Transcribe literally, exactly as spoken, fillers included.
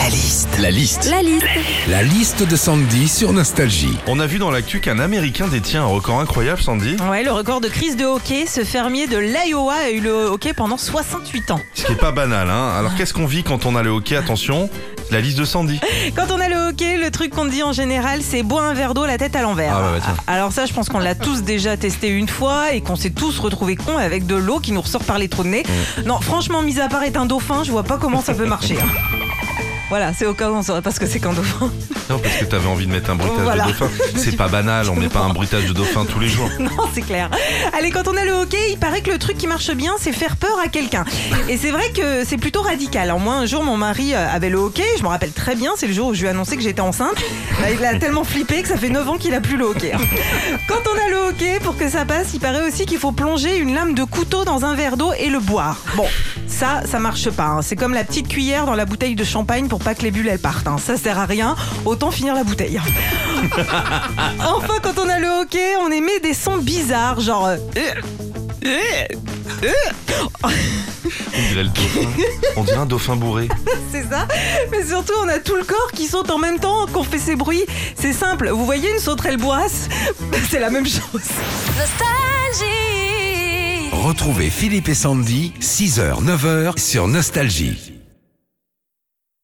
La liste. La liste. La liste. La liste de Sandy sur Nostalgie. On a vu dans l'actu qu'un Américain détient un record incroyable, Sandy. Ouais, le record de crise de hockey. Ce fermier de l'Iowa a eu le hockey pendant soixante-huit ans. Ce qui est pas banal, hein. Alors qu'est-ce qu'on vit quand on a le hockey? Attention, la liste de Sandy. Quand on a le hockey, le truc qu'on dit en général, c'est boire un verre d'eau la tête à l'envers. Ah bah, bah tiens. Alors ça, je pense qu'on l'a tous déjà testé une fois et qu'on s'est tous retrouvés cons avec de l'eau qui nous ressort par les trous de nez. Mmh. Non, franchement, mis à part être un dauphin, je vois pas comment ça peut marcher. Hein. Voilà, c'est au cas où on saurait pas ce que c'est qu'un dauphin. Non, parce que t'avais envie de mettre un bruitage Voilà. de dauphin. C'est pas banal, on met pas un bruitage de dauphin tous les jours. Non, c'est clair. Allez, quand on a le hockey, il paraît que le truc qui marche bien, c'est faire peur à quelqu'un. Et c'est vrai que c'est plutôt radical. Alors moi, un jour, mon mari avait le hockey. Je me rappelle très bien, c'est le jour où je lui ai annoncé que j'étais enceinte. Bah, il a tellement flippé que ça fait neuf ans qu'il a plus le hockey. Quand on a le hockey, pour que ça passe, il paraît aussi qu'il faut plonger une lame de couteau dans un verre d'eau et le boire. Bon, ça, ça marche pas. Hein. C'est comme la petite cuillère dans la bouteille de champagne pour pas que les bulles elles partent. Hein. Ça sert à rien. Autant finir la bouteille. Enfin, quand on a le hockey, on émet des sons bizarres, genre. Euh, euh, euh. On dirait le dauphin. On dirait un dauphin bourré. C'est ça. Mais surtout, on a tout le corps qui saute en même temps qu'on fait ces bruits. C'est simple. Vous voyez une sauterelle bourrasse? C'est la même chose. Nostalgie. Retrouvez Philippe et Sandy, six heures neuf heures sur Nostalgie.